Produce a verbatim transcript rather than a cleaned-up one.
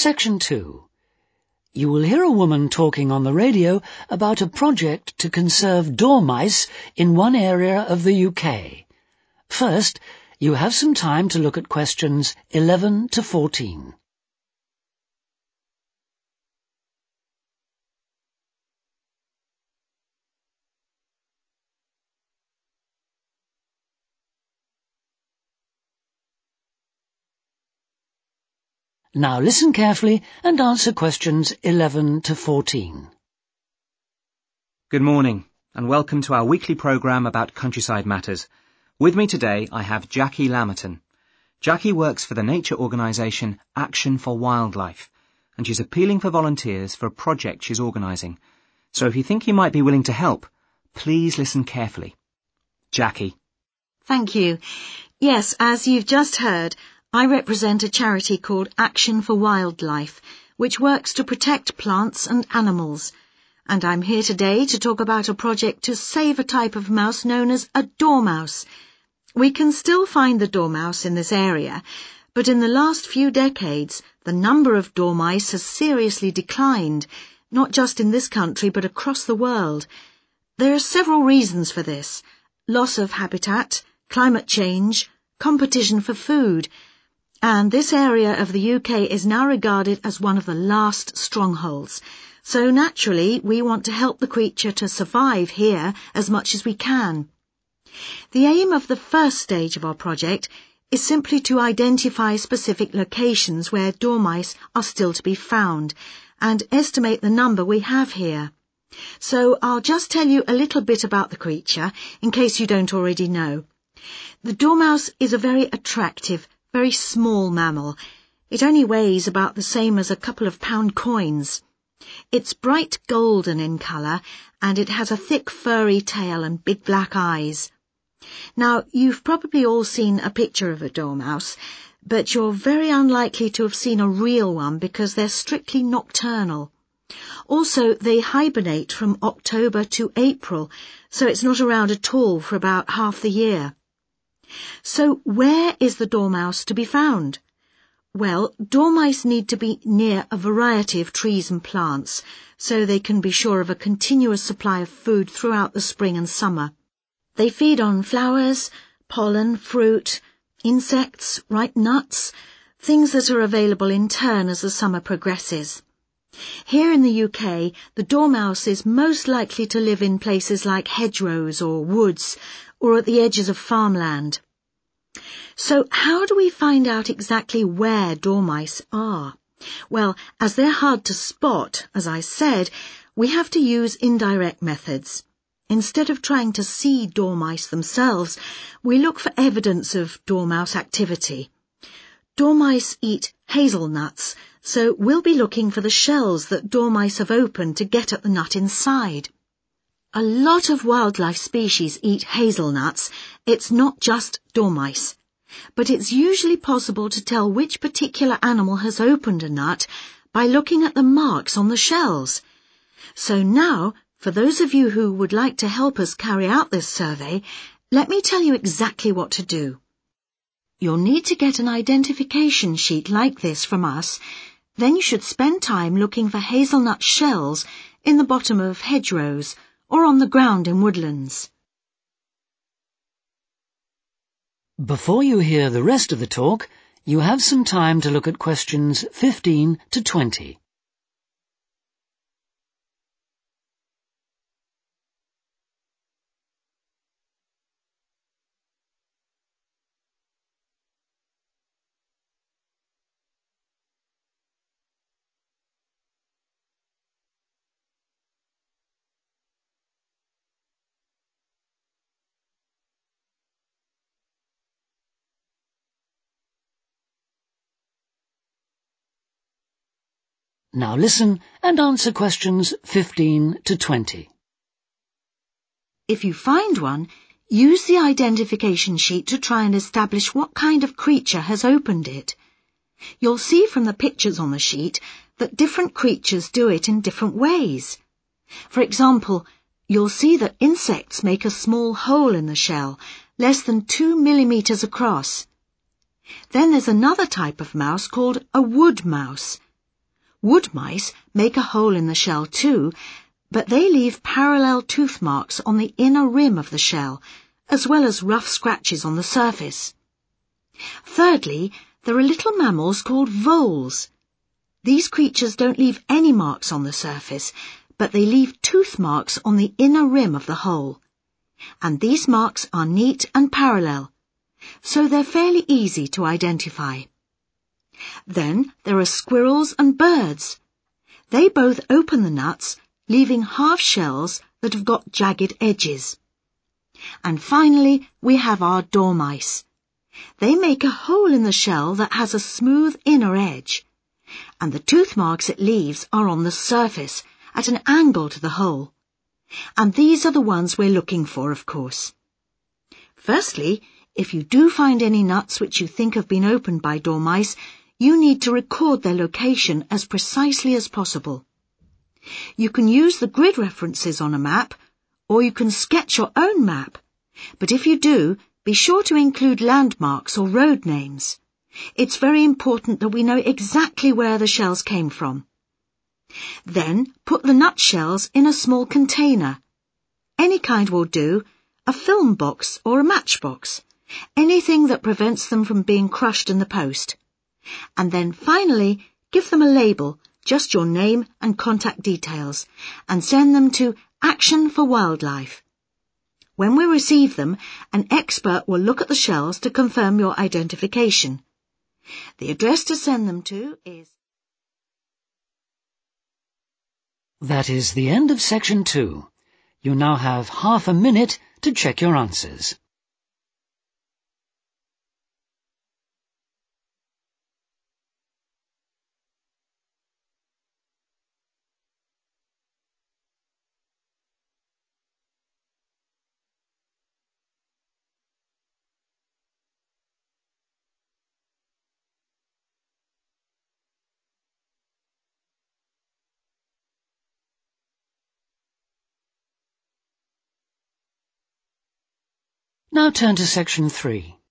Section two. You will hear a woman talking on the radio about a project to conserve dormice in one area of the U K. First, you have some time to look at questions eleven to fourteen. Now listen carefully and answer questions eleven to fourteen. Good morning and welcome to our weekly programme about countryside matters. With me today I have Jackie Lamerton. Jackie works for the nature organisation Action for Wildlife and she's appealing for volunteers for a project she's organising. So if you think you might be willing to help, please listen carefully. Jackie. Thank you. Yes, as you've just heard, I represent a charity called Action for Wildlife, which works to protect plants and animals. And I'm here today to talk about a project to save a type of mouse known as a dormouse. We can still find the dormouse in this area, but in the last few decades, the number of dormice has seriously declined, not just in this country but across the world. There are several reasons for this: loss of habitat, climate change, competition for food. And this area of the U K is now regarded as one of the last strongholds. So naturally, we want to help the creature to survive here as much as we can. The aim of the first stage of our project is simply to identify specific locations where dormice are still to be found and estimate the number we have here. So I'll just tell you a little bit about the creature in case you don't already know. The dormouse is a very attractive, very small mammal. It only weighs about the same as a couple of pound coins. It's bright golden in colour and it has a thick furry tail and big black eyes. Now, you've probably all seen a picture of a dormouse, but you're very unlikely to have seen a real one because they're strictly nocturnal. Also, they hibernate from October to April, so it's not around at all for about half the year. So where is the dormouse to be found? Well, dormice need to be near a variety of trees and plants so they can be sure of a continuous supply of food throughout the spring and summer. They feed on flowers, pollen, fruit, insects, ripe nuts, things that are available in turn as the summer progresses. Here in the U K, the dormouse is most likely to live in places like hedgerows or woods or at the edges of farmland. So how do we find out exactly where dormice are? Well, as they're hard to spot, as I said, we have to use indirect methods. Instead of trying to see dormice themselves, we look for evidence of dormouse activity. Dormice eat hazelnuts, so we'll be looking for the shells that dormice have opened to get at the nut inside. A lot of wildlife species eat hazelnuts. It's not just dormice. But it's usually possible to tell which particular animal has opened a nut by looking at the marks on the shells. So now, for those of you who would like to help us carry out this survey, let me tell you exactly what to do. You'll need to get an identification sheet like this from us. Then you should spend time looking for hazelnut shells in the bottom of hedgerows or on the ground in woodlands. Before you hear the rest of the talk, you have some time to look at questions fifteen to twenty. Now listen and answer questions fifteen to twenty. If you find one, use the identification sheet to try and establish what kind of creature has opened it. You'll see from the pictures on the sheet that different creatures do it in different ways. For example, you'll see that insects make a small hole in the shell, less than two millimetres across. Then there's another type of mouse called a wood mouse. Wood mice make a hole in the shell too, but they leave parallel tooth marks on the inner rim of the shell, as well as rough scratches on the surface. Thirdly, there are little mammals called voles. These creatures don't leave any marks on the surface, but they leave tooth marks on the inner rim of the hole. And these marks are neat and parallel, so they're fairly easy to identify. Then there are squirrels and birds. They both open the nuts, leaving half shells that have got jagged edges. And finally, we have our dormice. They make a hole in the shell that has a smooth inner edge, and the tooth marks it leaves are on the surface at an angle to the hole. And these are the ones we're looking for, of course. Firstly, if you do find any nuts which you think have been opened by dormice, you need to record their location as precisely as possible. You can use the grid references on a map, or you can sketch your own map. But if you do, be sure to include landmarks or road names. It's very important that we know exactly where the shells came from. Then put the nut shells in a small container. Any kind will do, a film box or a matchbox, anything that prevents them from being crushed in the post. And then finally, give them a label, just your name and contact details, and send them to Action for Wildlife. When we receive them, an expert will look at the shells to confirm your identification. The address to send them to is... That is the end of section two. You now have half a minute to check your answers. Now turn to section three.